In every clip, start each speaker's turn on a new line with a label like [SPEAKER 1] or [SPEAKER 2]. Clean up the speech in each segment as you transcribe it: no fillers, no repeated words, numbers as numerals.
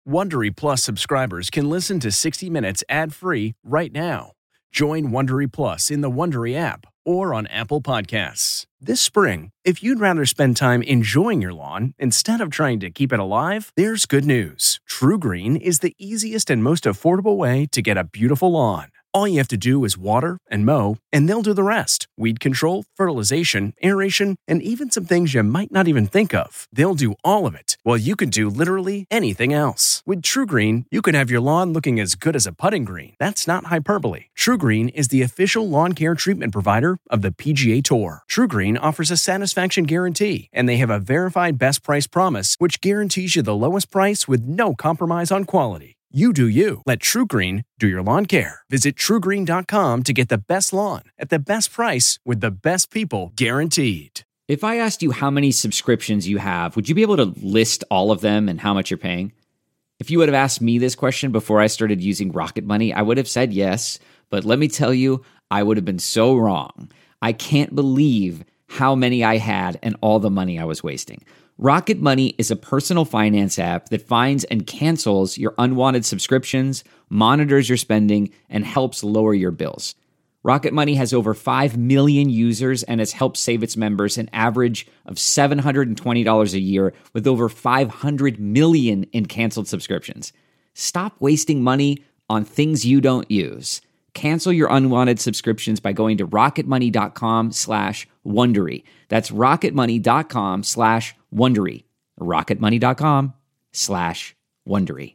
[SPEAKER 1] Wondery Plus subscribers can listen to 60 Minutes ad-free right now. Join Wondery Plus in the Wondery app or on Apple Podcasts. This spring, if you'd rather spend time enjoying your lawn instead of trying to keep it alive, there's good news. TruGreen is the easiest and most affordable way to get a beautiful lawn. All you have to do is water and mow, and they'll do the rest. Weed control, fertilization, aeration, and even some things you might not even think of. They'll do all of it, while you can do literally anything else. With TruGreen, you can have your lawn looking as good as a putting green. That's not hyperbole. TruGreen is the official lawn care treatment provider of the PGA Tour. TruGreen offers a satisfaction guarantee, and they have a verified best price promise, which guarantees you the lowest price with no compromise on quality. You do you. Let TruGreen do your lawn care. Visit TruGreen.com to get the best lawn at the best price with the best people guaranteed.
[SPEAKER 2] If I asked you how many subscriptions you have, would you be able to list all of them and how much you're paying? If you would have asked me this question before I started using Rocket Money, I would have said yes, but let me tell you, I would have been so wrong. I can't believe how many I had and all the money I was wasting. Rocket Money is a personal finance app that finds and cancels your unwanted subscriptions, monitors your spending, and helps lower your bills. Rocket Money has over 5 million users and has helped save its members an average of $720 a year with over 500 million in canceled subscriptions. Stop wasting money on things you don't use. Cancel your unwanted subscriptions by going to rocketmoney.com/Wondery. That's rocketmoney.com/Wondery. rocketmoney.com/Wondery.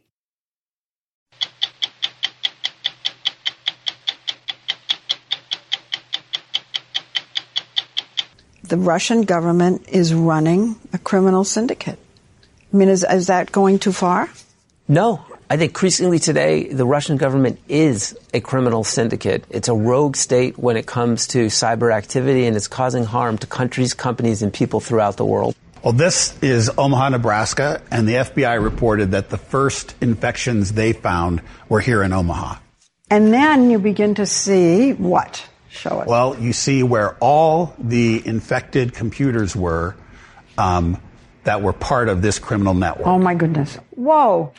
[SPEAKER 3] The Russian government is running a criminal syndicate. I mean, is that going too far?
[SPEAKER 4] No. I think increasingly today, the Russian government is a criminal syndicate. It's a rogue state when it comes to cyber activity, and it's causing harm to countries, companies, and people throughout the world.
[SPEAKER 5] Well, this is Omaha, Nebraska, and the FBI reported that the first infections they found were here in Omaha.
[SPEAKER 3] And then you begin to see what? Show us.
[SPEAKER 5] Well, you see where all the infected computers were that were part of this criminal network.
[SPEAKER 3] Oh, my goodness. Whoa.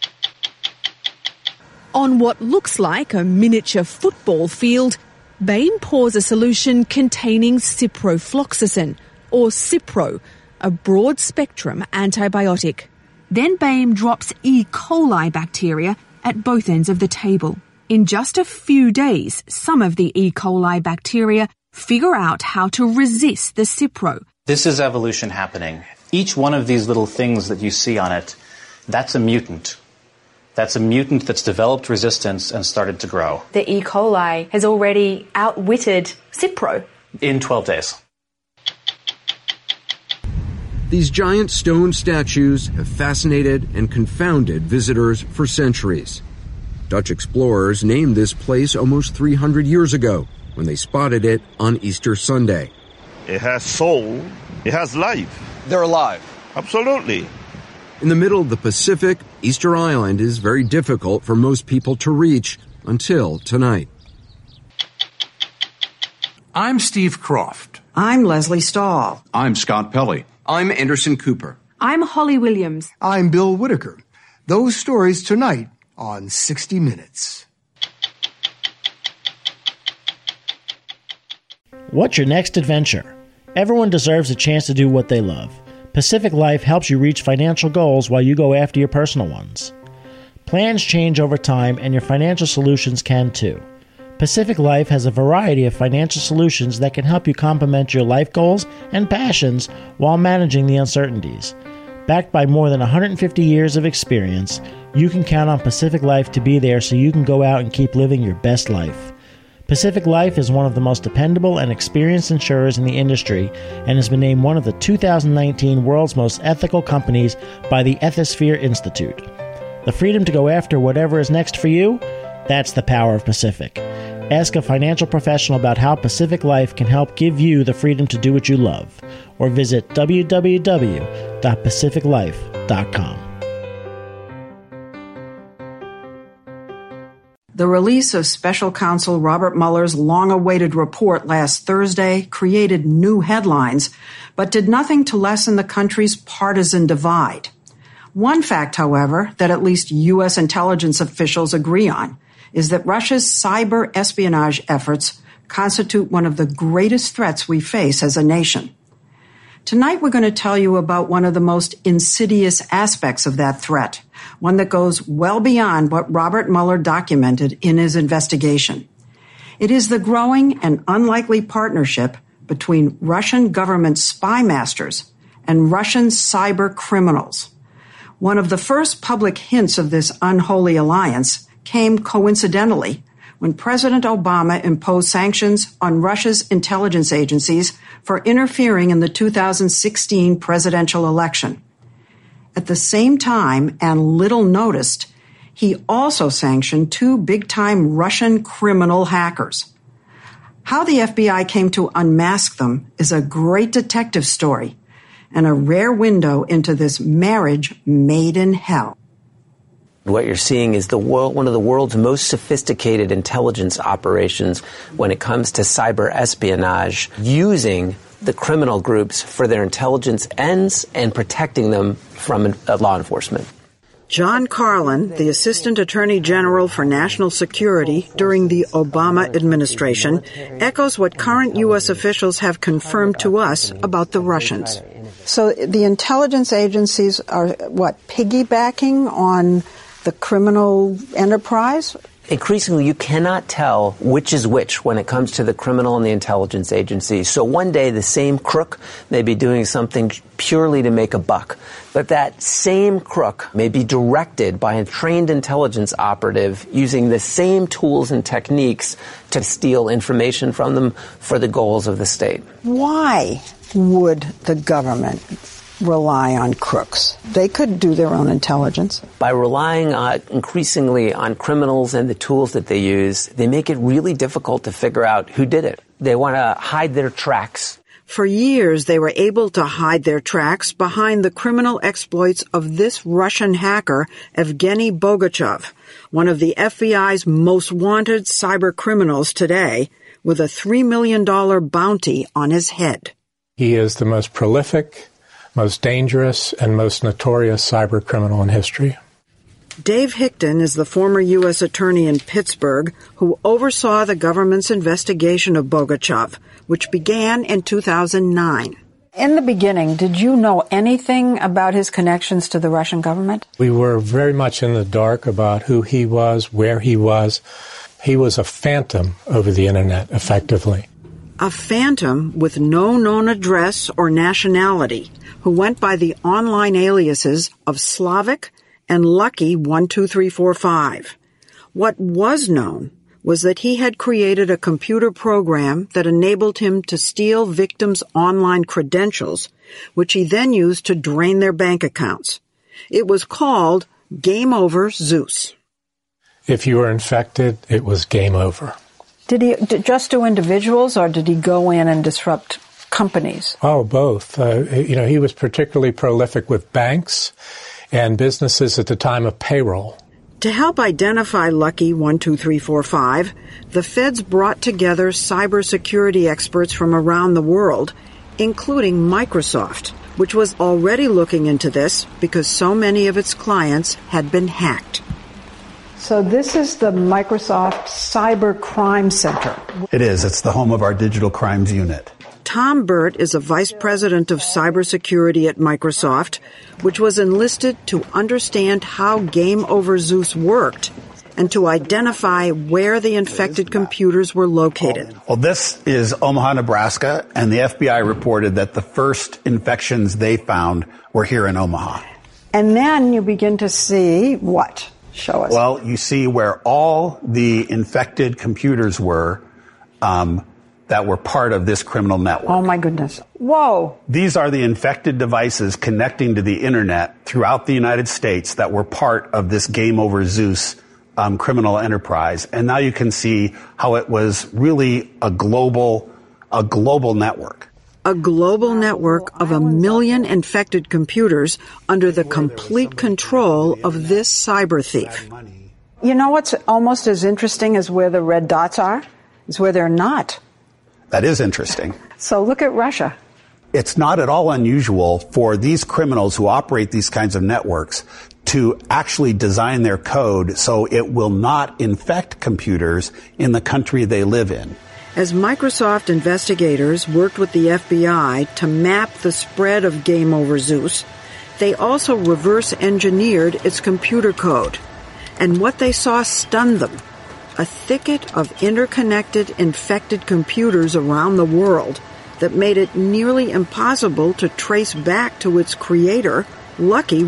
[SPEAKER 6] On what looks like a miniature football field, BAME pours a solution containing ciprofloxacin, or Cipro, a broad-spectrum antibiotic. Then BAME drops E. coli bacteria at both ends of the table. In just a few days, some of the E. coli bacteria figure out how to resist the Cipro.
[SPEAKER 7] This is evolution happening. Each one of these little things that you see on it, that's a mutant. That's a mutant that's developed resistance and started to grow.
[SPEAKER 8] The E. coli has already outwitted Cipro.
[SPEAKER 7] In 12 days.
[SPEAKER 9] These giant stone statues have fascinated and confounded visitors for centuries. Dutch explorers named this place almost 300 years ago when they spotted it on Easter Sunday.
[SPEAKER 10] It has soul. It has life.
[SPEAKER 11] They're alive.
[SPEAKER 10] Absolutely.
[SPEAKER 9] In the middle of the Pacific, Easter Island is very difficult for most people to reach until tonight.
[SPEAKER 12] I'm Steve Croft.
[SPEAKER 3] I'm Leslie Stahl.
[SPEAKER 12] I'm Scott Pelley.
[SPEAKER 13] I'm Anderson Cooper.
[SPEAKER 8] I'm Holly Williams.
[SPEAKER 14] I'm Bill Whitaker. Those stories tonight on 60 Minutes.
[SPEAKER 15] What's your next adventure? Everyone deserves a chance to do what they love. Pacific Life helps you reach financial goals while you go after your personal ones. Plans change over time, and your financial solutions can too. Pacific Life has a variety of financial solutions that can help you complement your life goals and passions while managing the uncertainties. Backed by more than 150 years of experience, you can count on Pacific Life to be there so you can go out and keep living your best life. Pacific Life is one of the most dependable and experienced insurers in the industry and has been named one of the 2019 World's Most Ethical Companies by the Ethisphere Institute. The freedom to go after whatever is next for you? That's the power of Pacific. Ask a financial professional about how Pacific Life can help give you the freedom to do what you love, or visit www.pacificlife.com.
[SPEAKER 3] The release of Special Counsel Robert Mueller's long-awaited report last Thursday created new headlines, but did nothing to lessen the country's partisan divide. One fact, however, that at least U.S. intelligence officials agree on is that Russia's cyber espionage efforts constitute one of the greatest threats we face as a nation. Tonight, we're going to tell you about one of the most insidious aspects of that threat, one that goes well beyond what Robert Mueller documented in his investigation. It is the growing and unlikely partnership between Russian government spy masters and Russian cyber criminals. One of the first public hints of this unholy alliance came coincidentally when President Obama imposed sanctions on Russia's intelligence agencies for interfering in the 2016 presidential election. At the same time, and little noticed, he also sanctioned two big-time Russian criminal hackers. How the FBI came to unmask them is a great detective story and a rare window into this marriage made in hell.
[SPEAKER 4] What you're seeing is one of the world's most sophisticated intelligence operations when it comes to cyber espionage, using the criminal groups for their intelligence ends and protecting them from law enforcement.
[SPEAKER 3] John Carlin, the Assistant Attorney General for National Security during the Obama administration, echoes what current U.S. officials have confirmed to us about the Russians. So the intelligence agencies are, piggybacking on the criminal enterprise?
[SPEAKER 4] Increasingly, you cannot tell which is which when it comes to the criminal and the intelligence agencies. So one day, the same crook may be doing something purely to make a buck. But that same crook may be directed by a trained intelligence operative using the same tools and techniques to steal information from them for the goals of the state.
[SPEAKER 3] Why would the government rely on crooks? They could do their own intelligence.
[SPEAKER 4] By relying increasingly on criminals and the tools that they use, they make it really difficult to figure out who did it. They want to hide their tracks.
[SPEAKER 3] For years, they were able to hide their tracks behind the criminal exploits of this Russian hacker, Evgeny Bogachev, one of the FBI's most wanted cyber criminals today, with a $3 million bounty on his head.
[SPEAKER 11] He is the most prolific, most dangerous, and most notorious cyber criminal in history.
[SPEAKER 3] Dave Hickton is the former U.S. attorney in Pittsburgh who oversaw the government's investigation of Bogachev, which began in 2009. In the beginning, did you know anything about his connections to the Russian government?
[SPEAKER 11] We were very much in the dark about who he was, where he was. He was a phantom over the internet, effectively.
[SPEAKER 3] A phantom with no known address or nationality, who went by the online aliases of Slavic and Lucky 12345. What was known was that he had created a computer program that enabled him to steal victims' online credentials, which he then used to drain their bank accounts. It was called Game Over Zeus.
[SPEAKER 11] If you were infected, it was game over.
[SPEAKER 3] Did he just do individuals, or did he go in and disrupt companies?
[SPEAKER 11] Oh, both. He was particularly prolific with banks and businesses at the time of payroll.
[SPEAKER 3] To help identify Lucky 12345, the feds brought together cybersecurity experts from around the world, including Microsoft, which was already looking into this because so many of its clients had been hacked. So this is the Microsoft Cyber Crime Center.
[SPEAKER 5] It is. It's the home of our digital crimes unit.
[SPEAKER 3] Tom Burt is a vice president of cybersecurity at Microsoft, which was enlisted to understand how Game Over Zeus worked and to identify where the infected computers were located.
[SPEAKER 5] Well, this is Omaha, Nebraska, and the FBI reported that the first infections they found were here in Omaha.
[SPEAKER 3] And then you begin to see what? Show us.
[SPEAKER 5] Well, you see where all the infected computers were that were part of this criminal network.
[SPEAKER 3] Oh, my goodness. Whoa.
[SPEAKER 5] These are the infected devices connecting to the internet throughout the United States that were part of this Game Over Zeus criminal enterprise. And now you can see how it was really a global network.
[SPEAKER 3] A global network of 1 million infected computers under the complete control of this cyber thief. You know what's almost as interesting as where the red dots are? Is where they're not.
[SPEAKER 5] That is interesting.
[SPEAKER 3] So look at Russia.
[SPEAKER 5] It's not at all unusual for these criminals who operate these kinds of networks to actually design their code so it will not infect computers in the country they live in.
[SPEAKER 3] As Microsoft investigators worked with the FBI to map the spread of Game Over Zeus, they also reverse engineered its computer code. And what they saw stunned them. A thicket of interconnected, infected computers around the world that made it nearly impossible to trace back to its creator, Lucky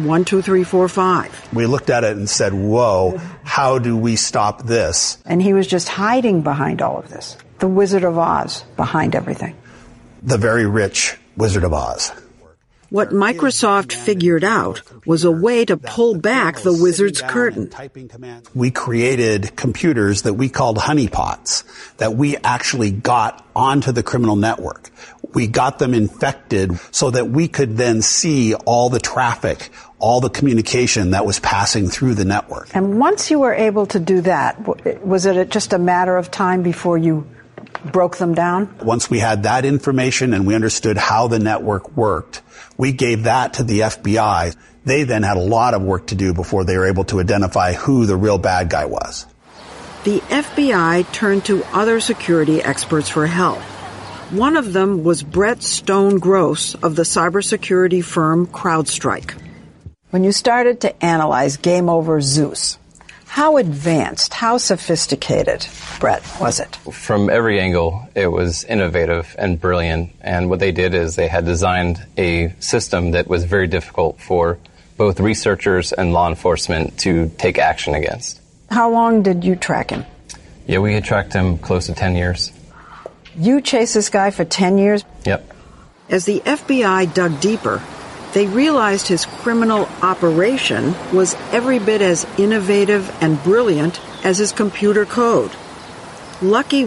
[SPEAKER 3] 12345.
[SPEAKER 5] We looked at it and said, whoa, how do we stop this?
[SPEAKER 3] And he was just hiding behind all of this. The Wizard of Oz behind everything.
[SPEAKER 5] The very rich Wizard of Oz.
[SPEAKER 3] What Microsoft figured out was a way to pull back the wizard's curtain.
[SPEAKER 5] We created computers that we called honeypots that we actually got onto the criminal network. We got them infected so that we could then see all the traffic, all the communication that was passing through the network.
[SPEAKER 3] And once you were able to do that, was it just a matter of time before you broke them down?
[SPEAKER 5] Once we had that information and we understood how the network worked, we gave that to the FBI. They then had a lot of work to do before they were able to identify who the real bad guy was.
[SPEAKER 3] The FBI turned to other security experts for help. One of them was Brett Stone Gross of the cybersecurity firm CrowdStrike. When you started to analyze Game Over Zeus, how advanced, how sophisticated, Brett, was it?
[SPEAKER 13] From every angle, it was innovative and brilliant. And what they did is they had designed a system that was very difficult for both researchers and law enforcement to take action against.
[SPEAKER 3] How long did you track him?
[SPEAKER 13] Yeah, we had tracked him close to 10 years.
[SPEAKER 3] You chased this guy for 10 years?
[SPEAKER 13] Yep.
[SPEAKER 3] As the FBI dug deeper, they realized his criminal operation was every bit as innovative and brilliant as his computer code. Lucky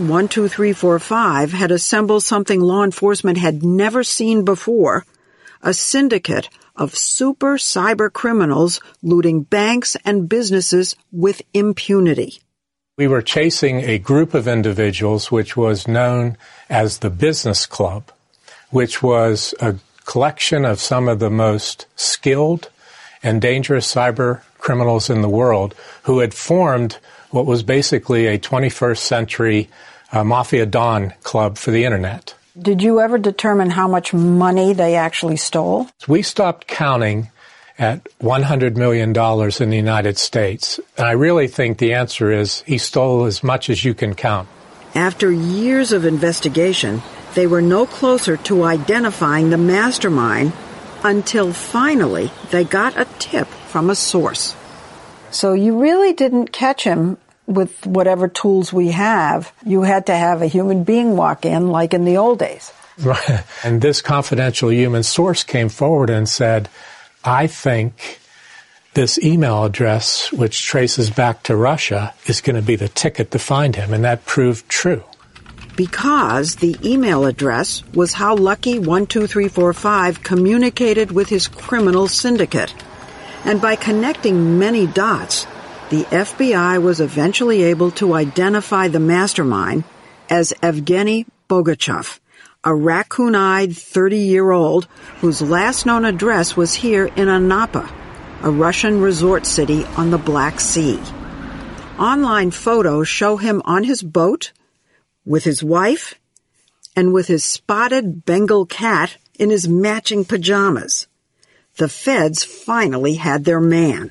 [SPEAKER 3] 12345 had assembled something law enforcement had never seen before, a syndicate of super cyber criminals looting banks and businesses with impunity.
[SPEAKER 11] We were chasing a group of individuals which was known as the Business Club, which was a collection of some of the most skilled and dangerous cyber criminals in the world who had formed what was basically a 21st century Mafia Don club for the internet.
[SPEAKER 3] Did you ever determine how much money they actually stole?
[SPEAKER 11] We stopped counting at $100 million in the United States. And I really think the answer is he stole as much as you can count.
[SPEAKER 3] After years of investigation, they were no closer to identifying the mastermind until finally they got a tip from a source. So you really didn't catch him with whatever tools we have. You had to have a human being walk in like in the old days.
[SPEAKER 11] Right. And this confidential human source came forward and said, I think this email address, which traces back to Russia, is going to be the ticket to find him. And that proved true.
[SPEAKER 3] Because the email address was how Lucky 12345 communicated with his criminal syndicate. And by connecting many dots, the FBI was eventually able to identify the mastermind as Evgeny Bogachev, a raccoon-eyed 30-year-old whose last known address was here in Anapa, a Russian resort city on the Black Sea. Online photos show him on his boat, with his wife, and with his spotted Bengal cat in his matching pajamas. The feds finally had their man.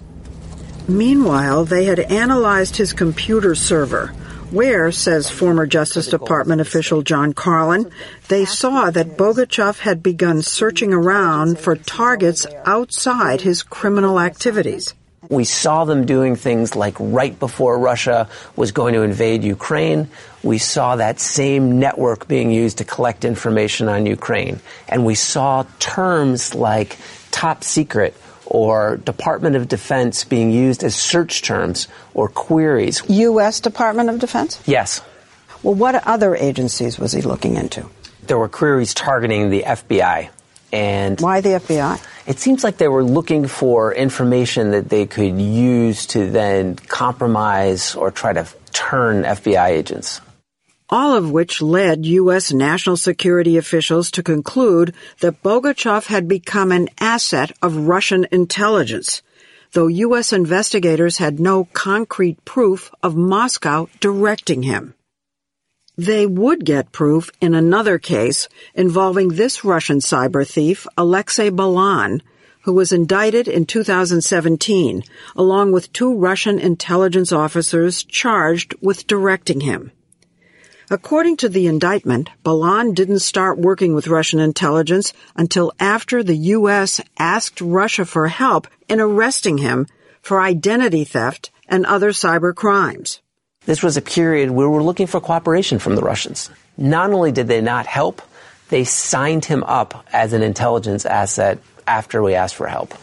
[SPEAKER 3] Meanwhile, they had analyzed his computer server, where, says former Justice Department official John Carlin, they saw that Bogachev had begun searching around for targets outside his criminal activities.
[SPEAKER 4] We saw them doing things like right before Russia was going to invade Ukraine, we saw that same network being used to collect information on Ukraine. And we saw terms like top secret or Department of Defense being used as search terms or queries.
[SPEAKER 3] U.S. Department of Defense?
[SPEAKER 4] Yes.
[SPEAKER 3] Well, what other agencies was he looking into?
[SPEAKER 4] There were queries targeting the FBI. And
[SPEAKER 3] why the FBI?
[SPEAKER 4] It seems like they were looking for information that they could use to then compromise or try to turn FBI agents.
[SPEAKER 3] all of which led U.S. national security officials to conclude that Bogachev had become an asset of Russian intelligence, though U.S. investigators had no concrete proof of Moscow directing him. They would get proof in another case involving this Russian cyber thief, Alexei Balan, who was indicted in 2017, along with 2 Russian intelligence officers charged with directing him. According to the indictment, Balan didn't start working with Russian intelligence until after the U.S. asked Russia for help in arresting him for identity theft and other cyber crimes.
[SPEAKER 4] This was a period where we were looking for cooperation from the Russians. Not only did they not help, they signed him up as an intelligence asset after we asked for help.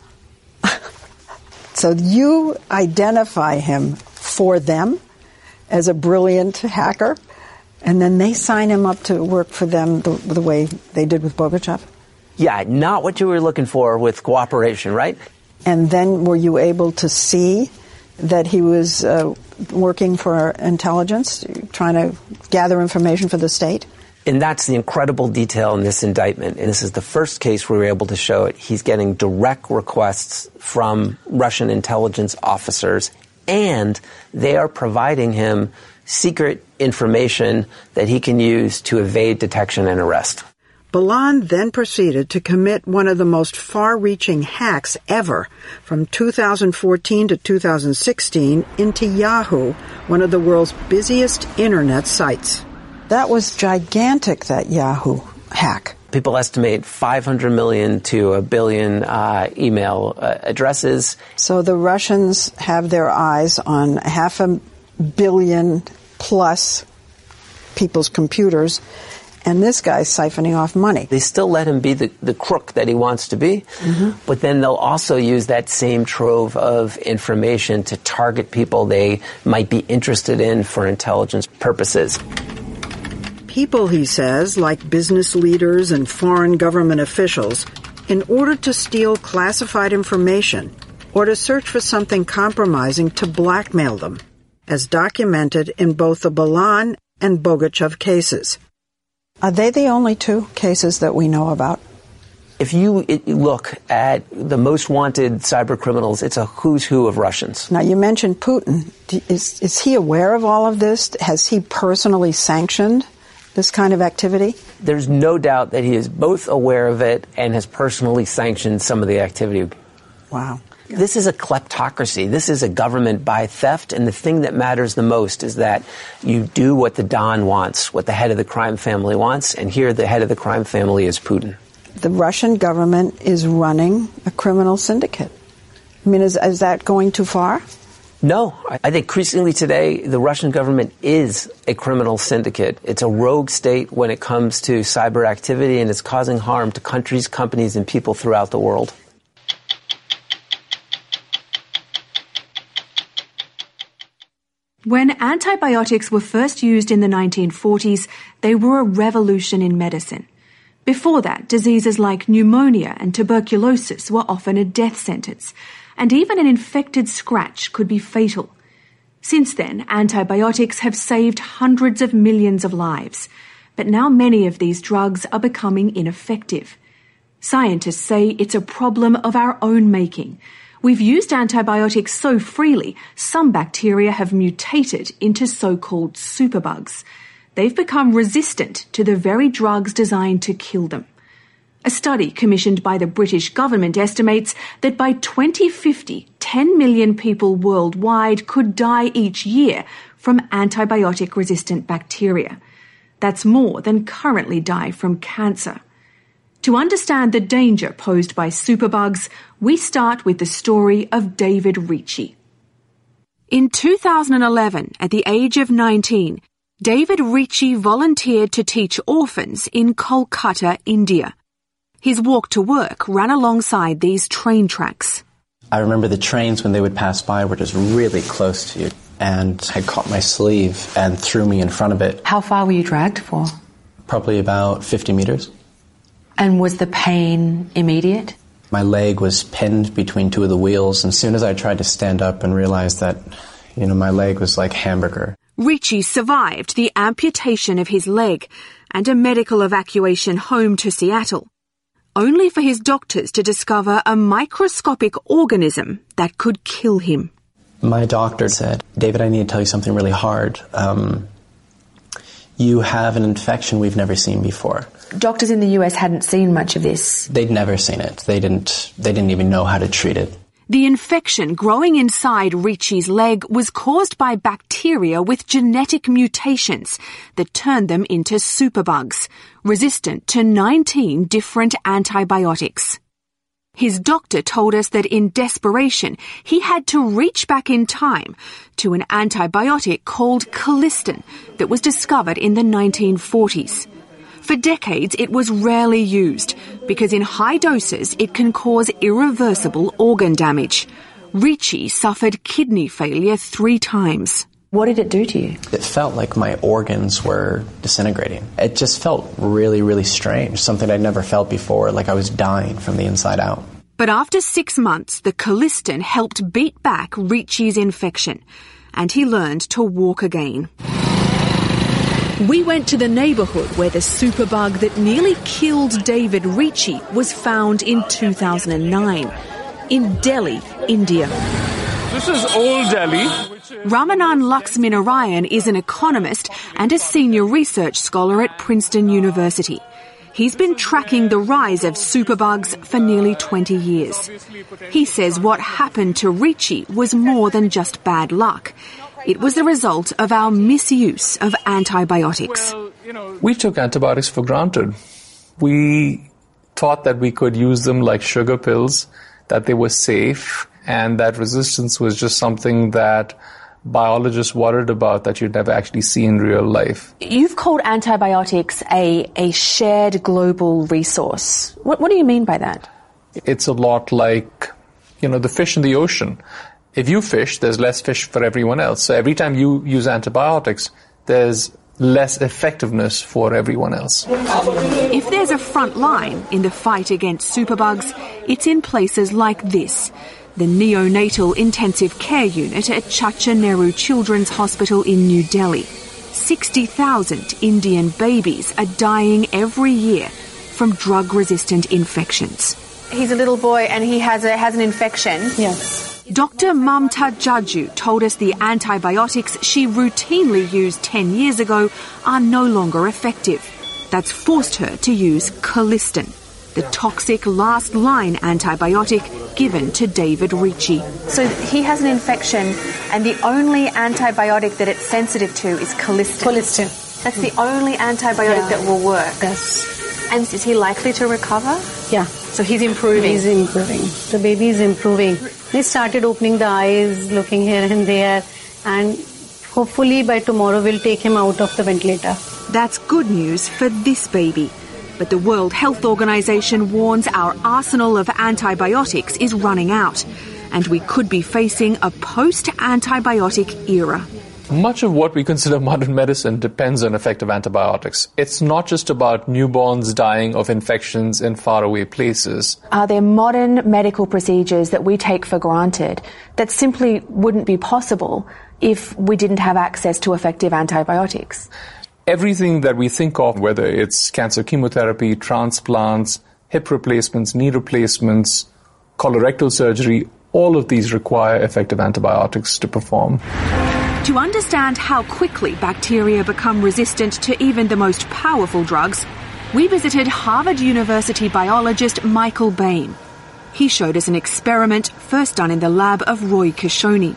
[SPEAKER 3] So you identify him for them as a brilliant hacker, and then they sign him up to work for them the way they did with Bogachev?
[SPEAKER 4] Yeah, not what you were looking for with cooperation, right?
[SPEAKER 3] And then were you able to see that he was working for intelligence, trying to gather information for the state?
[SPEAKER 4] And that's the incredible detail in this indictment. And this is the first case where we were able to show it. He's getting direct requests from Russian intelligence officers, and they are providing him secret information that he can use to evade detection and arrest.
[SPEAKER 3] Balan then proceeded to commit one of the most far-reaching hacks ever from 2014 to 2016 into Yahoo, one of the world's busiest internet sites. That was gigantic, that Yahoo hack.
[SPEAKER 4] People estimate 500 million to 1 billion email addresses.
[SPEAKER 3] So the Russians have their eyes on 500 million plus people's computers, and this guy's siphoning off money.
[SPEAKER 4] They still let him be the crook that he wants to be, but then they'll also use that same trove of information to target people they might be interested in for intelligence purposes.
[SPEAKER 3] People, he says, like business leaders and foreign government officials, in order to steal classified information or to search for something compromising to blackmail them, as documented in both the Balan and Bogachev cases. Are they the only 2 cases that we know about?
[SPEAKER 4] If you look at the most wanted cyber criminals, it's a who's who of Russians.
[SPEAKER 3] Now, you mentioned Putin. Is he aware of all of this? Has he personally sanctioned this kind of activity?
[SPEAKER 4] There's no doubt that he is both aware of it and has personally sanctioned some of the activity.
[SPEAKER 3] Wow.
[SPEAKER 4] This is a kleptocracy. This is a government by theft, and the thing that matters the most is that you do what the Don wants, what the head of the crime family wants, and here the head of the crime family is Putin.
[SPEAKER 3] The Russian government is running a criminal syndicate. I mean, is that going too far?
[SPEAKER 4] No. I think increasingly today, the Russian government is a criminal syndicate. It's a rogue state when it comes to cyber activity, and it's causing harm to countries, companies, and people throughout the world.
[SPEAKER 8] When antibiotics were first used in the 1940s, they were a revolution in medicine. Before that, diseases like pneumonia and tuberculosis were often a death sentence, and even an infected scratch could be fatal. Since then, antibiotics have saved hundreds of millions of lives, but now many of these drugs are becoming ineffective. Scientists say it's a problem of our own making. We've used antibiotics so freely, some bacteria have mutated into so-called superbugs. They've become resistant to the very drugs designed to kill them. A study commissioned by the British government estimates that by 2050, 10 million people worldwide could die each year from antibiotic-resistant bacteria. That's more than currently die from cancer. To understand the danger posed by superbugs, we start with the story of David Ricci. In 2011, at the age of 19, David Ricci volunteered to teach orphans in Kolkata, India. His walk to work ran alongside these train tracks.
[SPEAKER 7] I remember the trains when they would pass by were just really close to you, and I caught my sleeve and threw me in front of it.
[SPEAKER 8] How far were you dragged for?
[SPEAKER 7] Probably about 50 meters.
[SPEAKER 8] And was the pain immediate?
[SPEAKER 7] My leg was pinned between 2 of the wheels, and as soon as I tried to stand up and realized that, my leg was like hamburger.
[SPEAKER 6] Ricci survived the amputation of his leg and a medical evacuation home to Seattle, only for his doctors to discover a microscopic organism that could kill him.
[SPEAKER 16] My doctor said, "David, I need to tell you something really hard. You have an infection we've never seen before."
[SPEAKER 8] Doctors in the US hadn't seen much of this.
[SPEAKER 16] They'd never seen it. They didn't even know how to treat it.
[SPEAKER 6] The infection growing inside Ricci's leg was caused by bacteria with genetic mutations that turned them into superbugs, resistant to 19 different antibiotics. His doctor told us that in desperation, he had to reach back in time to an antibiotic called colistin that was discovered in the 1940s. For decades, it was rarely used because in high doses it can cause irreversible organ damage. Ricci suffered kidney failure 3 times.
[SPEAKER 8] What did it do to you?
[SPEAKER 16] It felt like my organs were disintegrating. It just felt really, really strange, something I'd never felt before, like I was dying from the inside out.
[SPEAKER 6] But after 6 months, the colistin helped beat back Ricci's infection, and he learned to walk again. We went to the neighbourhood where the superbug that nearly killed David Ricci was found in 2009, in Delhi, India.
[SPEAKER 17] This is Old Delhi.
[SPEAKER 6] Ramanan Laxminarayan is an economist and a senior research scholar at Princeton University. He's been tracking the rise of superbugs for nearly 20 years. He says what happened to Ricci was more than just bad luck. It was the result of our misuse of antibiotics.
[SPEAKER 17] We took antibiotics for granted. We thought that we could use them like sugar pills, that they were safe, and that resistance was just something that biologists worried about that you'd never actually see in real life.
[SPEAKER 8] You've called antibiotics a shared global resource. What do you mean by that?
[SPEAKER 17] It's a lot like, the fish in the ocean. If you fish, there's less fish for everyone else. So every time you use antibiotics, there's less effectiveness for everyone else.
[SPEAKER 6] If there's a front line in the fight against superbugs, it's in places like this. The neonatal intensive care unit at Chacha Nehru Children's Hospital in New Delhi. 60,000 Indian babies are dying every year from drug-resistant infections.
[SPEAKER 8] He's a little boy and he has an infection.
[SPEAKER 6] Yes. Dr. Mamta Jaju told us the antibiotics she routinely used 10 years ago are no longer effective. That's forced her to use colistin, the toxic last-line antibiotic given to David Ricci.
[SPEAKER 8] So he has an infection and the only antibiotic that it's sensitive to is colistin.
[SPEAKER 18] Colistin.
[SPEAKER 8] That's the only antibiotic that will work.
[SPEAKER 18] Yes.
[SPEAKER 8] And is he likely to recover?
[SPEAKER 18] Yeah.
[SPEAKER 8] So he's improving?
[SPEAKER 18] He's improving. The baby is improving. He started opening the eyes, looking here and there, and hopefully by tomorrow we'll take him out of the ventilator.
[SPEAKER 6] That's good news for this baby. But the World Health Organization warns our arsenal of antibiotics is running out, and we could be facing a post-antibiotic era.
[SPEAKER 17] Much of what we consider modern medicine depends on effective antibiotics. It's not just about newborns dying of infections in faraway places.
[SPEAKER 8] Are there modern medical procedures that we take for granted that simply wouldn't be possible if we didn't have access to effective antibiotics?
[SPEAKER 17] Everything that we think of, whether it's cancer chemotherapy, transplants, hip replacements, knee replacements, colorectal surgery, all of these require effective antibiotics to perform.
[SPEAKER 6] To understand how quickly bacteria become resistant to even the most powerful drugs, we visited Harvard University biologist Michael Boehm. He showed us an experiment first done in the lab of Roy Kishoni.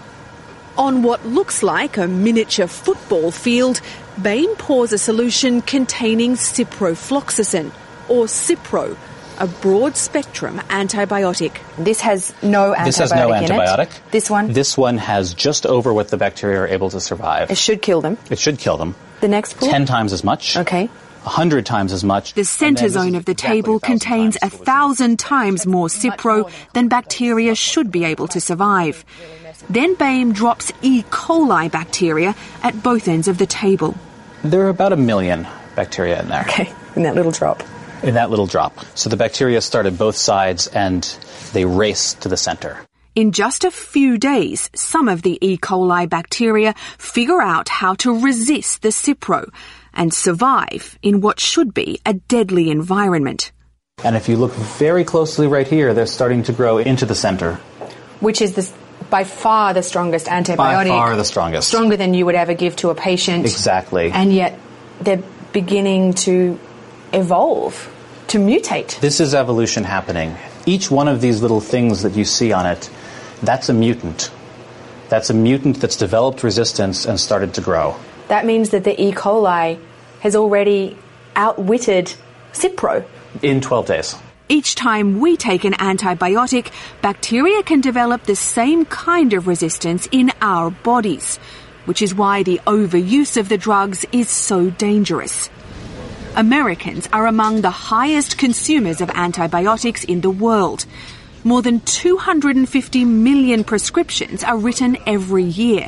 [SPEAKER 6] On what looks like a miniature football field, Boehm pours a solution containing ciprofloxacin, or Cipro, a broad-spectrum antibiotic.
[SPEAKER 8] This has no antibiotic.
[SPEAKER 7] This has no antibiotic.
[SPEAKER 8] This one?
[SPEAKER 7] This one has just over what the bacteria are able to survive.
[SPEAKER 8] It should kill them.
[SPEAKER 7] It should kill them.
[SPEAKER 8] The next pool?
[SPEAKER 7] 10 times as much.
[SPEAKER 8] Okay.
[SPEAKER 7] 100 times as much.
[SPEAKER 6] The centre zone of the table contains 1,000 times more Cipro than bacteria should be able to survive. Then Boehm drops E. coli bacteria at both ends of the table.
[SPEAKER 7] There are about 1 million bacteria in there.
[SPEAKER 8] Okay, in that little drop.
[SPEAKER 7] In that little drop. So the bacteria start at both sides and they race to the center.
[SPEAKER 6] In just a few days, some of the E. coli bacteria figure out how to resist the Cipro and survive in what should be a deadly environment.
[SPEAKER 7] And if you look very closely right here, they're starting to grow into the center.
[SPEAKER 19] Which is by far the strongest antibiotic.
[SPEAKER 7] By far the strongest.
[SPEAKER 19] Stronger than you would ever give to a patient.
[SPEAKER 7] Exactly.
[SPEAKER 19] And yet they're beginning to evolve, to mutate.
[SPEAKER 7] This is evolution happening. Each one of these little things that you see on it, that's a mutant. That's a mutant that's developed resistance and started to grow.
[SPEAKER 19] That means that the E. coli has already outwitted Cipro.
[SPEAKER 7] In 12 days.
[SPEAKER 6] Each time we take an antibiotic, bacteria can develop the same kind of resistance in our bodies, which is why the overuse of the drugs is so dangerous. Americans are among the highest consumers of antibiotics in the world. More than 250 million prescriptions are written every year.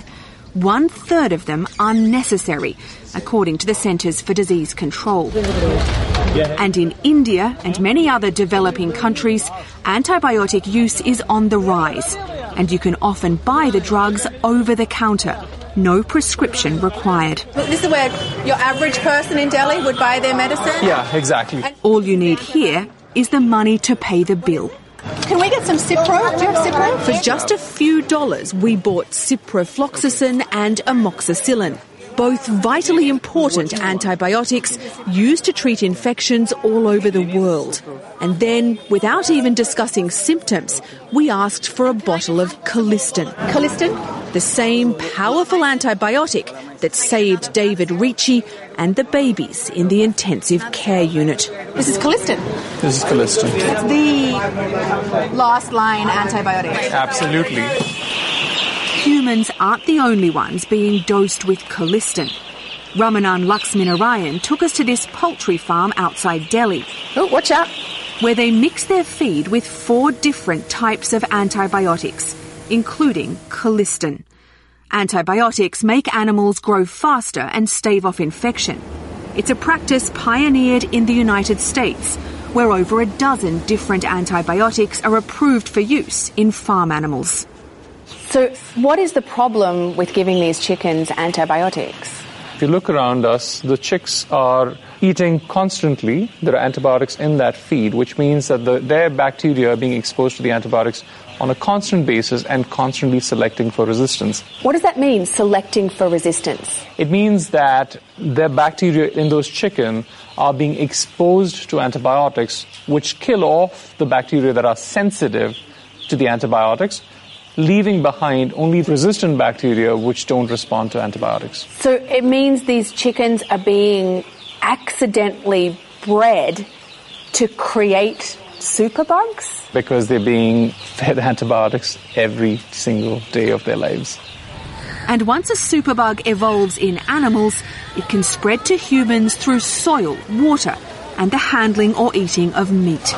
[SPEAKER 6] 1/3 of them unnecessary, according to the Centers for Disease Control. And in India and many other developing countries, antibiotic use is on the rise, and you can often buy the drugs over the counter. No prescription required.
[SPEAKER 20] This is where your average person in Delhi would buy their medicine?
[SPEAKER 17] Yeah, exactly.
[SPEAKER 6] All you need here is the money to pay the bill.
[SPEAKER 20] Can we get some Cipro? Do you have Cipro?
[SPEAKER 6] For just a few dollars, we bought ciprofloxacin and amoxicillin, both vitally important antibiotics used to treat infections all over the world. And then, without even discussing symptoms, we asked for a bottle of Colistin.
[SPEAKER 20] Colistin?
[SPEAKER 6] The same powerful antibiotic that saved David Ricci and the babies in the intensive care unit.
[SPEAKER 20] This is Colistin?
[SPEAKER 17] This is Colistin.
[SPEAKER 20] It's the last line antibiotic.
[SPEAKER 17] Absolutely.
[SPEAKER 6] Humans aren't the only ones being dosed with Colistin. Ramanan Laxminarayan took us to this poultry farm outside Delhi.
[SPEAKER 20] Oh, watch out.
[SPEAKER 6] Where they mix their feed with 4 different types of antibiotics, including Colistin. Antibiotics make animals grow faster and stave off infection. It's a practice pioneered in the United States, where over a dozen different antibiotics are approved for use in farm animals.
[SPEAKER 19] So what is the problem with giving these chickens antibiotics?
[SPEAKER 17] If you look around us, the chicks are eating constantly. There are antibiotics in that feed, which means that their bacteria are being exposed to the antibiotics on a constant basis and constantly selecting for resistance.
[SPEAKER 19] What does that mean, selecting for resistance?
[SPEAKER 17] It means that the bacteria in those chicken are being exposed to antibiotics, which kill off the bacteria that are sensitive to the antibiotics, leaving behind only resistant bacteria which don't respond to antibiotics.
[SPEAKER 19] So it means these chickens are being accidentally bred to create superbugs?
[SPEAKER 17] Because they're being fed antibiotics every single day of their lives.
[SPEAKER 6] And once a superbug evolves in animals, it can spread to humans through soil, water, and the handling or eating of meat.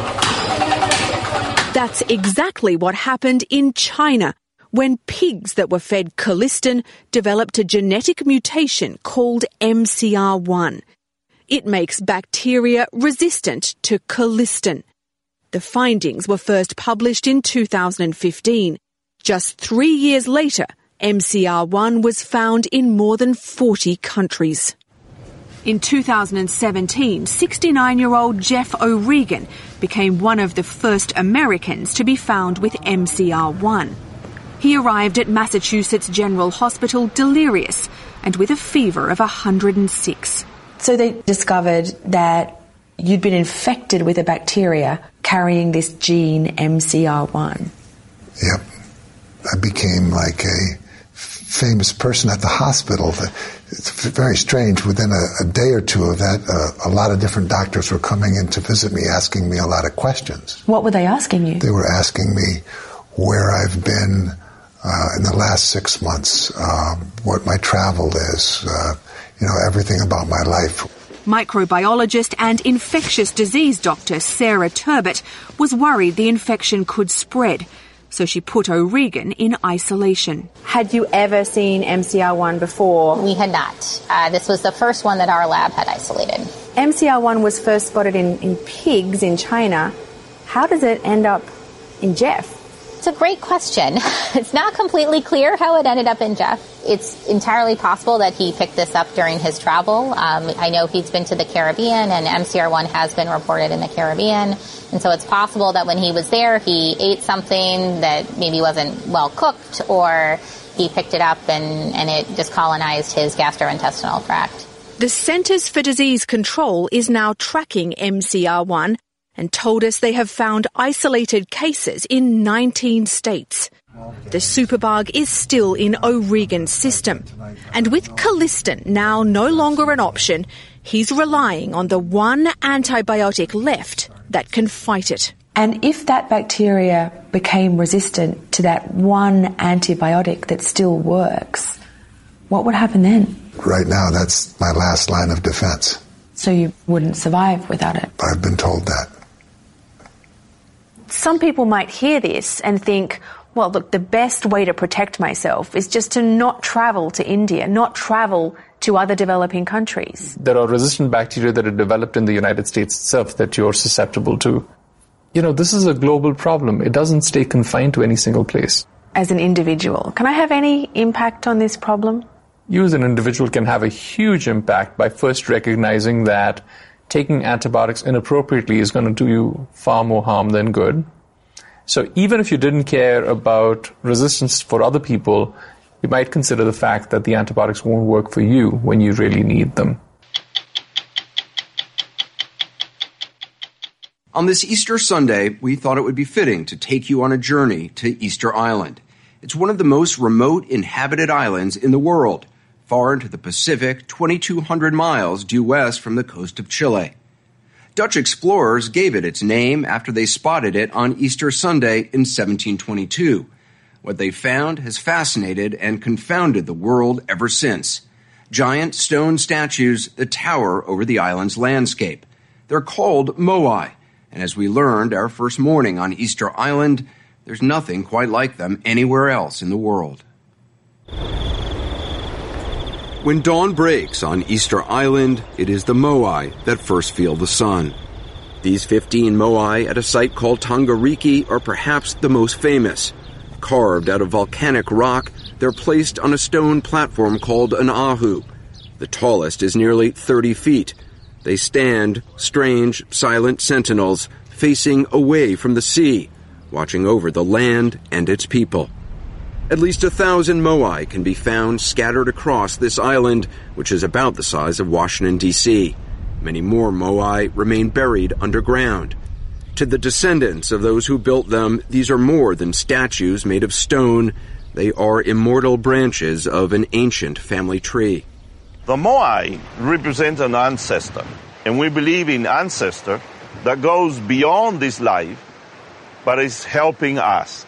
[SPEAKER 6] That's exactly what happened in China, when pigs that were fed Colistin developed a genetic mutation called MCR1. It makes bacteria resistant to Colistin. The findings were first published in 2015. Just 3 years later, MCR1 was found in more than 40 countries. In 2017, 69-year-old Jeff O'Regan became one of the first Americans to be found with MCR1. He arrived at Massachusetts General Hospital delirious and with a fever of 106.
[SPEAKER 19] So they discovered that you'd been infected with a bacteria carrying this gene MCR1.
[SPEAKER 21] Yep. I became like a famous person at the hospital. It's very strange. Within a day or two of that, a lot of different doctors were coming in to visit me, asking me a lot of questions.
[SPEAKER 19] What were they asking you?
[SPEAKER 21] They were asking me where I've been in the last 6 months, what my travel is, everything about my life.
[SPEAKER 6] Microbiologist and infectious disease doctor Sarah Turbot was worried the infection could spread, so she put O'Regan in isolation.
[SPEAKER 19] Had you ever seen MCR1 before?
[SPEAKER 22] We had not. This was the first one that our lab had isolated.
[SPEAKER 19] MCR1 was first spotted in pigs in China. How does it end up in Jeff?
[SPEAKER 22] It's a great question. It's not completely clear how it ended up in Jeff. It's entirely possible that he picked this up during his travel. I know he's been to the Caribbean, and MCR1 has been reported in the Caribbean. And so it's possible that when he was there, he ate something that maybe wasn't well cooked, or he picked it up and it just colonized his gastrointestinal tract.
[SPEAKER 6] The Centers for Disease Control is now tracking MCR1 and told us they have found isolated cases in 19 states. The superbug is still in O'Regan's system. And with Colistin now no longer an option, he's relying on the one antibiotic left that can fight it.
[SPEAKER 8] And if that bacteria became resistant to that one antibiotic that still works, what would happen then?
[SPEAKER 21] Right now, that's my last line of defense.
[SPEAKER 8] So you wouldn't survive without it?
[SPEAKER 21] I've been told that.
[SPEAKER 8] Some people might hear this and think, well, look, the best way to protect myself is just to not travel to India, not travel to other developing countries.
[SPEAKER 17] There are resistant bacteria that are developed in the United States itself that you're susceptible to. You know, this is a global problem. It doesn't stay confined to any single place.
[SPEAKER 8] As an individual, can I have any impact on this problem?
[SPEAKER 17] You as an individual can have a huge impact by first recognizing that taking antibiotics inappropriately is going to do you far more harm than good. So even if you didn't care about resistance for other people, you might consider the fact that the antibiotics won't work for you when you really need them.
[SPEAKER 9] On this Easter Sunday, we thought it would be fitting to take you on a journey to Easter Island. It's one of the most remote inhabited islands in the world, far into the Pacific, 2,200 miles due west from the coast of Chile. Dutch explorers gave it its name after they spotted it on Easter Sunday in 1722. What they found has fascinated and confounded the world ever since. Giant stone statues that tower over the island's landscape. They're called moai, and as we learned our first morning on Easter Island, there's nothing quite like them anywhere else in the world. When dawn breaks on Easter Island, it is the moai that first feel the sun. These 15 moai at a site called Tangariki are perhaps the most famous. Carved out of volcanic rock, they're placed on a stone platform called an ahu. The tallest is nearly 30 feet. They stand, strange, silent sentinels, facing away from the sea, watching over the land and its people. At least 1,000 moai can be found scattered across this island, which is about the size of Washington, D.C. Many more moai remain buried underground. To the descendants of those who built them, these are more than statues made of stone. They are immortal branches of an ancient family tree.
[SPEAKER 10] The moai represent an ancestor, and we believe in ancestor that goes beyond this life, but is helping us,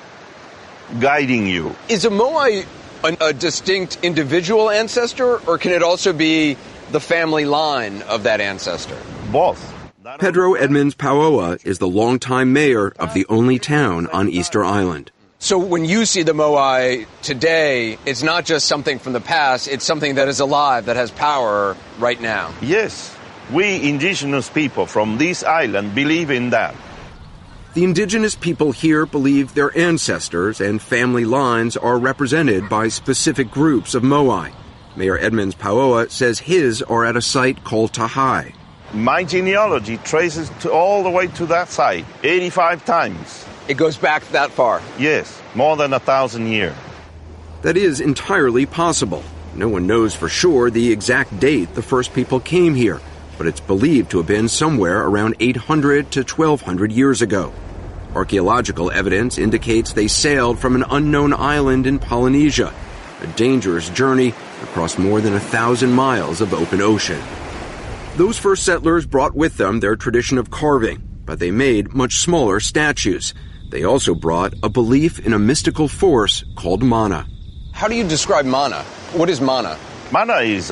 [SPEAKER 10] guiding you.
[SPEAKER 9] Is a moai a distinct individual ancestor, or can it also be the family line of that ancestor?
[SPEAKER 10] Both.
[SPEAKER 9] Pedro Edmonds Pauoa is the longtime mayor of the only town on Easter Island. So when you see the moai today, it's not just something from the past, it's something that is alive, that has power right now.
[SPEAKER 10] Yes. We indigenous people from this island believe in that.
[SPEAKER 9] The indigenous people here believe their ancestors and family lines are represented by specific groups of moai. Mayor Edmonds Pauoa says his are at a site called Tahai.
[SPEAKER 10] My genealogy traces all the way to that site, 85 times.
[SPEAKER 9] It goes back that far?
[SPEAKER 10] Yes, more than 1,000 years.
[SPEAKER 9] That is entirely possible. No one knows for sure the exact date the first people came here, but it's believed to have been somewhere around 800 to 1,200 years ago. Archaeological evidence indicates they sailed from an unknown island in Polynesia, a dangerous journey across more than 1,000 miles of open ocean. Those first settlers brought with them their tradition of carving, but they made much smaller statues. They also brought a belief in a mystical force called mana. How do you describe mana? What is mana?
[SPEAKER 10] Mana is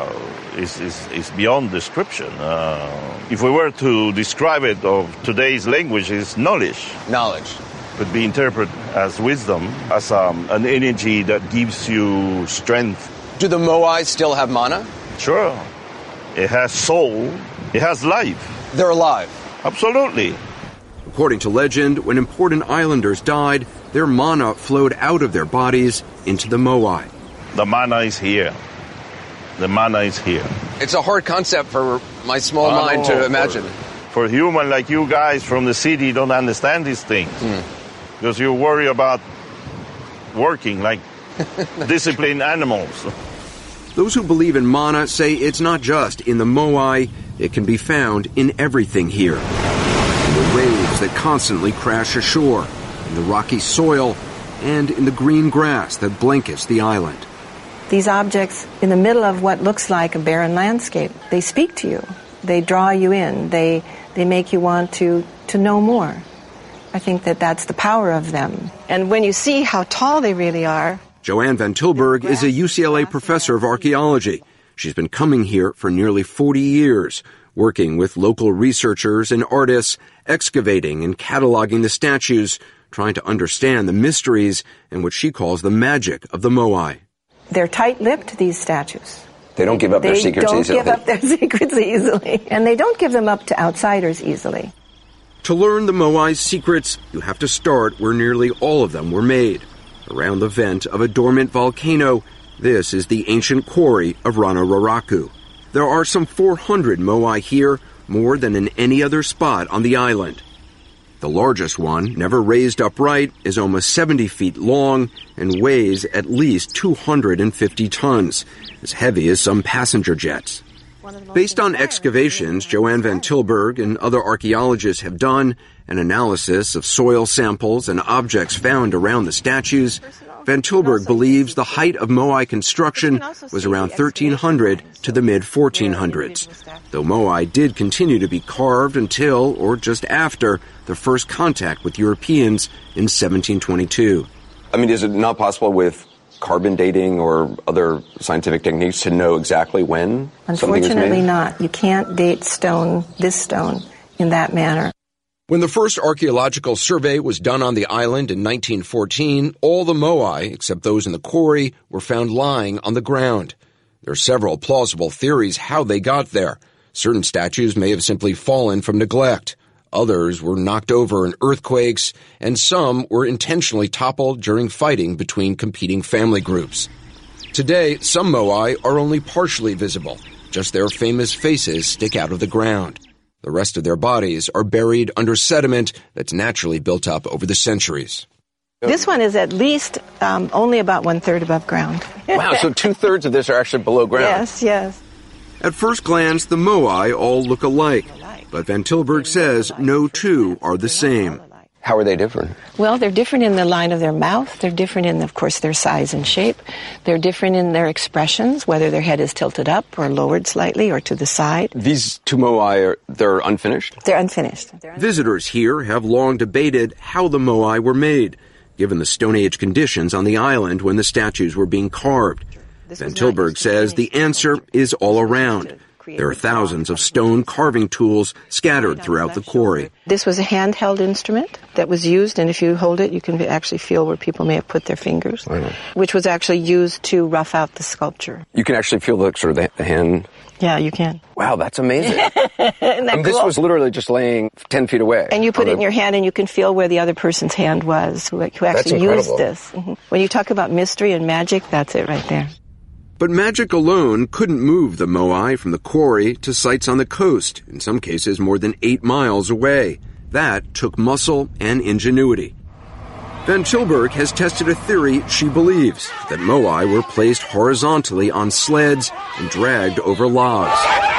[SPEAKER 10] beyond description. If we were to describe it of today's language, it's knowledge.
[SPEAKER 9] Knowledge.
[SPEAKER 10] Could be interpreted as wisdom, as an energy that gives you strength.
[SPEAKER 9] Do the moai still have mana?
[SPEAKER 10] Sure. It has soul. It has life.
[SPEAKER 9] They're alive?
[SPEAKER 10] Absolutely.
[SPEAKER 9] According to legend, when important islanders died, their mana flowed out of their bodies into the Moai.
[SPEAKER 10] The mana is here. The mana is here.
[SPEAKER 1] It's a hard concept for my small mind to imagine.
[SPEAKER 10] For human like you guys from the city don't understand these things. Because you worry about working like disciplined animals.
[SPEAKER 9] Those who believe in mana say it's not just in the Moai, it can be found in everything here. In the waves that constantly crash ashore, in the rocky soil, and in the green grass that blankets the island.
[SPEAKER 2] These objects in the middle of what looks like a barren landscape, they speak to you. They draw you in. They make you want to know more. I think that that's the power of them. And when you see how tall they really are...
[SPEAKER 9] Joanne Van Tilburg is a UCLA professor of archaeology. She's been coming here for nearly 40 years, working with local researchers and artists, excavating and cataloging the statues, trying to understand the mysteries and what she calls the magic of the Moai.
[SPEAKER 2] They're tight-lipped, these statues.
[SPEAKER 1] They don't give up their secrets easily.
[SPEAKER 2] They don't give up their secrets easily. And they don't give them up to outsiders easily.
[SPEAKER 9] To learn the Moai's secrets, you have to start where nearly all of them were made. Around the vent of a dormant volcano, this is the ancient quarry of Rana Raraku. There are some 400 Moai here, more than in any other spot on the island. The largest one, never raised upright, is almost 70 feet long and weighs at least 250 tons, as heavy as some passenger jets. Based on excavations Joanne Van Tilburg and other archaeologists have done, an analysis of soil samples and objects found around the statues, Van Tilburg believes the height of Moai construction was around 1300 to the mid-1400s, though Moai did continue to be carved until, or just after, the first contact with Europeans in 1722.
[SPEAKER 1] I mean, is it not possible with carbon dating or other scientific techniques to know exactly when something was made?
[SPEAKER 2] Unfortunately not. You can't date this stone, in that manner.
[SPEAKER 9] When the first archaeological survey was done on the island in 1914, all the Moai, except those in the quarry, were found lying on the ground. There are several plausible theories how they got there. Certain statues may have simply fallen from neglect. Others were knocked over in earthquakes, and some were intentionally toppled during fighting between competing family groups. Today, some Moai are only partially visible. Just their famous faces stick out of the ground. The rest of their bodies are buried under sediment that's naturally built up over the centuries.
[SPEAKER 2] This one is at least only about 1/3 above ground.
[SPEAKER 1] Wow, so 2/3 of this are actually below ground.
[SPEAKER 2] Yes, yes.
[SPEAKER 9] At first glance, the Moai all look alike, but Van Tilburg says no two are the same.
[SPEAKER 1] How are they different?
[SPEAKER 2] Well, they're different in the line of their mouth. They're different in, of course, their size and shape. They're different in their expressions, whether their head is tilted up or lowered slightly or to the side.
[SPEAKER 1] These two Moai, they're unfinished?
[SPEAKER 2] They're unfinished.
[SPEAKER 9] Visitors here have long debated how the Moai were made, given the Stone Age conditions on the island when the statues were being carved. Van Tilburg says the answer is all around. There are thousands of stone carving tools scattered throughout the quarry.
[SPEAKER 2] This was a handheld instrument that was used, and if you hold it, you can actually feel where people may have put their fingers, which was actually used to rough out the sculpture.
[SPEAKER 1] You can actually feel the hand?
[SPEAKER 2] Yeah, you can.
[SPEAKER 1] Wow, that's amazing.
[SPEAKER 2] Isn't
[SPEAKER 1] this was literally just laying 10 feet away.
[SPEAKER 2] And you put it in your hand, and you can feel where the other person's hand was, who actually used this. When you talk about mystery and magic, that's it right there.
[SPEAKER 9] But magic alone couldn't move the Moai from the quarry to sites on the coast, in some cases more than 8 miles away. That took muscle and ingenuity. Van Tilburg has tested a theory she believes, that Moai were placed horizontally on sleds and dragged over logs.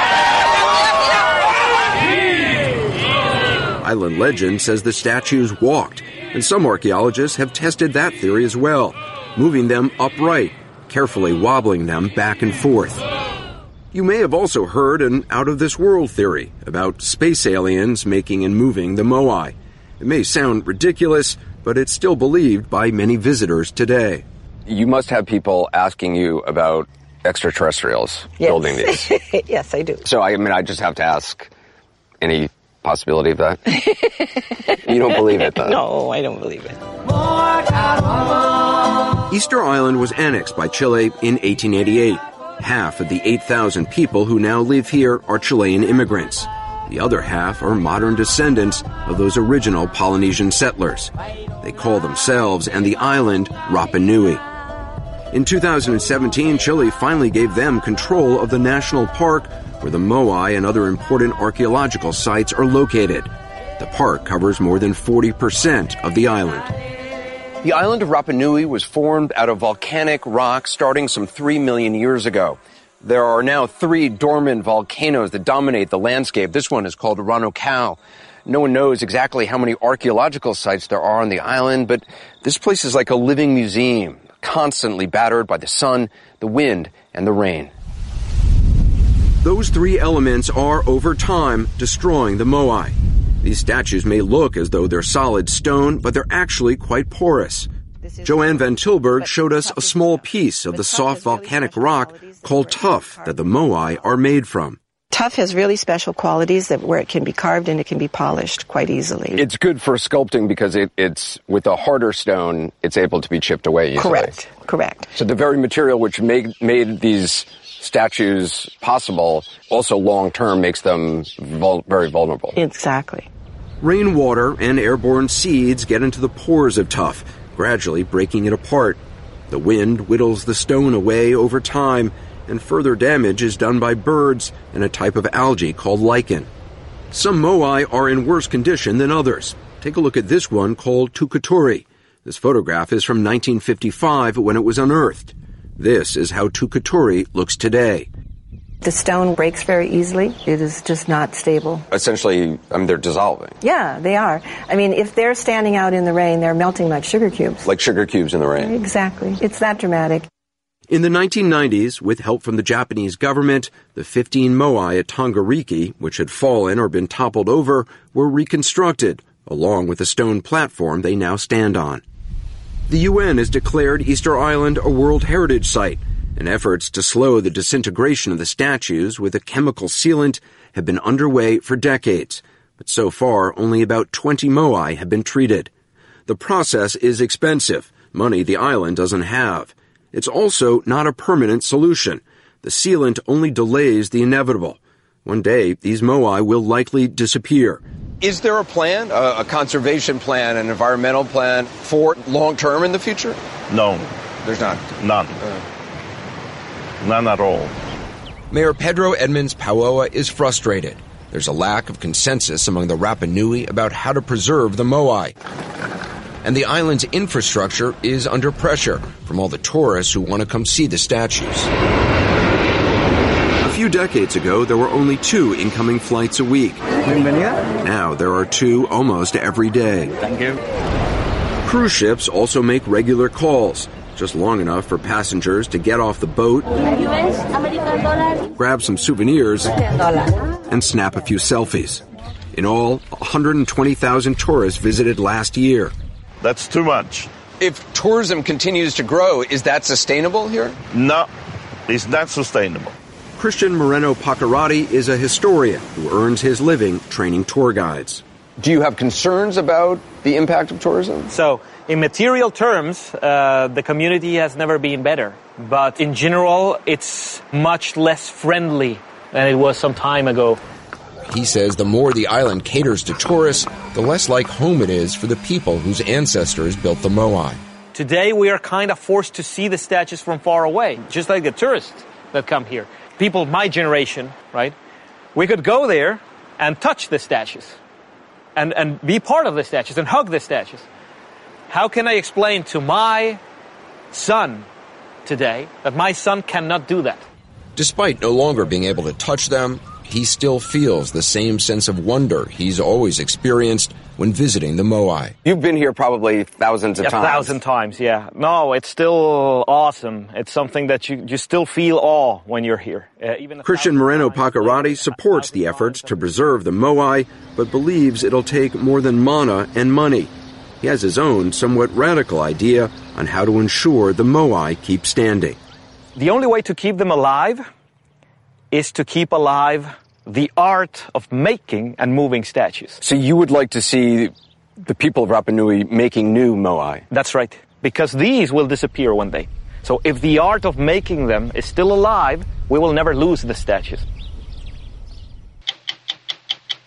[SPEAKER 9] Island legend says the statues walked, and some archaeologists have tested that theory as well, moving them upright, carefully wobbling them back and forth. You may have also heard an out-of-this-world theory about space aliens making and moving the Moai. It may sound ridiculous, but it's still believed by many visitors today.
[SPEAKER 1] You must have people asking you about extraterrestrials building these.
[SPEAKER 2] Yes, I do.
[SPEAKER 1] So, I just have to ask, any possibility of that? You don't believe it, though?
[SPEAKER 2] No, I don't believe it.
[SPEAKER 9] Easter Island was annexed by Chile in 1888. Half of the 8,000 people who now live here are Chilean immigrants. The other half are modern descendants of those original Polynesian settlers. They call themselves and the island Rapa Nui. In 2017, Chile finally gave them control of the national park where the moai and other important archaeological sites are located. The park covers more than 40% of the island.
[SPEAKER 1] The island of Rapa Nui was formed out of volcanic rock starting some 3 million years ago. There are now 3 dormant volcanoes that dominate the landscape. This one is called Ranokau. No one knows exactly how many archaeological sites there are on the island, but this place is like a living museum, constantly battered by the sun, the wind, and the rain.
[SPEAKER 9] Those 3 elements are, over time, destroying the moai. These statues may look as though they're solid stone, but they're actually quite porous. Joanne Van Tilburg showed us a small piece of the soft volcanic rock called tuff that the moai are made from.
[SPEAKER 2] Tuff has really special qualities where it can be carved and it can be polished quite easily.
[SPEAKER 1] It's good for sculpting because it's with a harder stone, it's able to be chipped away easily.
[SPEAKER 2] Correct.
[SPEAKER 1] So the very material which made these statues possible also long-term makes them very vulnerable.
[SPEAKER 2] Exactly.
[SPEAKER 9] Rainwater and airborne seeds get into the pores of tuff, gradually breaking it apart. The wind whittles the stone away over time, and further damage is done by birds and a type of algae called lichen. Some moai are in worse condition than others. Take a look at this one called Tukuturi. This photograph is from 1955 when it was unearthed. This is how Tukuturi looks today.
[SPEAKER 2] The stone breaks very easily. It is just not stable.
[SPEAKER 1] Essentially, they're dissolving.
[SPEAKER 2] Yeah, they are. If they're standing out in the rain, they're melting like sugar cubes.
[SPEAKER 1] Like sugar cubes in the rain.
[SPEAKER 2] Exactly. It's that dramatic.
[SPEAKER 9] In the 1990s, with help from the Japanese government, the 15 moai at Tongariki, which had fallen or been toppled over, were reconstructed, along with the stone platform they now stand on. The UN has declared Easter Island a World Heritage Site, and efforts to slow the disintegration of the statues with a chemical sealant have been underway for decades, but so far only about 20 moai have been treated. The process is expensive, money the island doesn't have. It's also not a permanent solution. The sealant only delays the inevitable. One day, these moai will likely disappear.
[SPEAKER 1] Is there a plan, a conservation plan, an environmental plan for long-term in the future?
[SPEAKER 10] No.
[SPEAKER 1] There's not?
[SPEAKER 10] None. None at all.
[SPEAKER 9] Mayor Pedro Edmonds Pauoa is frustrated. There's a lack of consensus among the Rapa Nui about how to preserve the moai. And the island's infrastructure is under pressure from all the tourists who want to come see the statues. A few decades ago, there were only 2 incoming flights a week. Now there are 2 almost every day.
[SPEAKER 10] Thank you.
[SPEAKER 9] Cruise ships also make regular calls, just long enough for passengers to get off the boat, grab some souvenirs, and snap a few selfies. In all, 120,000 tourists visited last year.
[SPEAKER 10] That's too much.
[SPEAKER 1] If tourism continues to grow, is that sustainable here?
[SPEAKER 10] No, it's not sustainable.
[SPEAKER 9] Christian Moreno Pacarati is a historian who earns his living training tour guides.
[SPEAKER 1] Do you have concerns about the impact of tourism?
[SPEAKER 12] So, in material terms, the community has never been better. But in general, it's much less friendly than it was some time ago.
[SPEAKER 9] He says the more the island caters to tourists, the less like home it is for the people whose ancestors built the moai.
[SPEAKER 12] Today, we are kind of forced to see the statues from far away, just like the tourists that come here. People of my generation, right? We could go there and touch the statues and be part of the statues and hug the statues. How can I explain to my son today that my son cannot do that?
[SPEAKER 9] Despite no longer being able to touch them, he still feels the same sense of wonder he's always experienced when visiting the moai.
[SPEAKER 1] You've been here probably thousands of times.
[SPEAKER 12] 1,000 times, yeah. No, it's still awesome. It's something that you still feel awe when you're here.
[SPEAKER 9] Christian Moreno Pacarati supports the efforts to preserve the moai, but believes it'll take more than mana and money. He has his own somewhat radical idea on how to ensure the moai keep standing.
[SPEAKER 12] The only way to keep them alive is to keep alive the art of making and moving statues.
[SPEAKER 1] So you would like to see the people of Rapa Nui making new moai?
[SPEAKER 12] That's right, because these will disappear one day. So if the art of making them is still alive, we will never lose the statues.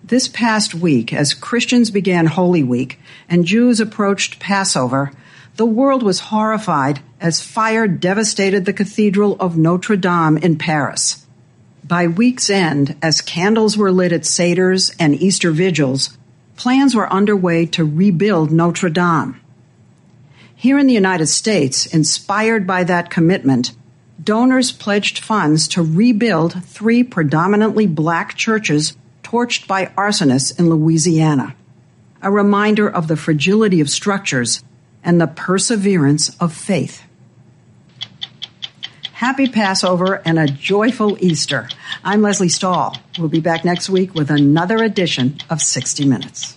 [SPEAKER 3] This past week, as Christians began Holy Week and Jews approached Passover, the world was horrified as fire devastated the Cathedral of Notre Dame in Paris. By week's end, as candles were lit at Seders and Easter vigils, plans were underway to rebuild Notre Dame. Here in the United States, inspired by that commitment, donors pledged funds to rebuild 3 predominantly black churches torched by arsonists in Louisiana, a reminder of the fragility of structures and the perseverance of faith. Happy Passover and a joyful Easter. I'm Leslie Stahl. We'll be back next week with another edition of 60 Minutes.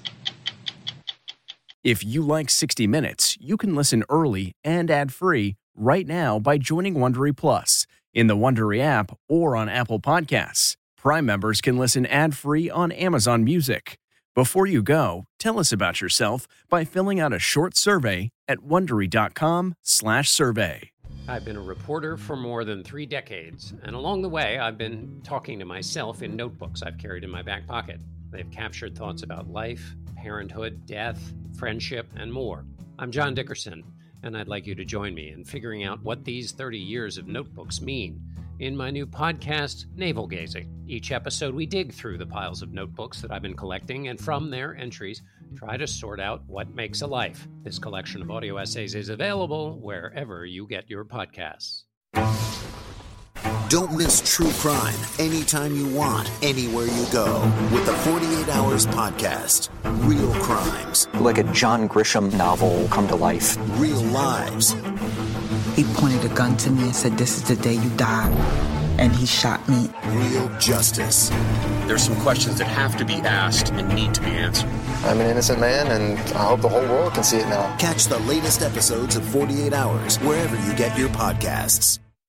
[SPEAKER 14] If you like 60 Minutes, you can listen early and ad-free right now by joining Wondery Plus in the Wondery app or on Apple Podcasts. Prime members can listen ad-free on Amazon Music. Before you go, tell us about yourself by filling out a short survey at Wondery.com/survey.
[SPEAKER 15] I've been a reporter for more than 3 decades, and along the way, I've been talking to myself in notebooks I've carried in my back pocket. They've captured thoughts about life, parenthood, death, friendship, and more. I'm John Dickerson, and I'd like you to join me in figuring out what these 30 years of notebooks mean in my new podcast, Navel Gazing. Each episode, we dig through the piles of notebooks that I've been collecting, and from their entries, try to sort out what makes a life. This collection of audio essays is available wherever you get your podcasts.
[SPEAKER 23] Don't miss true crime anytime you want, anywhere you go, with the 48 Hours podcast. Real crimes.
[SPEAKER 24] Like a John Grisham novel come to life.
[SPEAKER 23] Real lives.
[SPEAKER 25] He pointed a gun to me and said, "This is the day you die." And he shot me.
[SPEAKER 23] Real justice.
[SPEAKER 26] There's some questions that have to be asked and need to be answered.
[SPEAKER 27] I'm an innocent man, and I hope the whole world can see it now.
[SPEAKER 23] Catch the latest episodes of 48 Hours wherever you get your podcasts.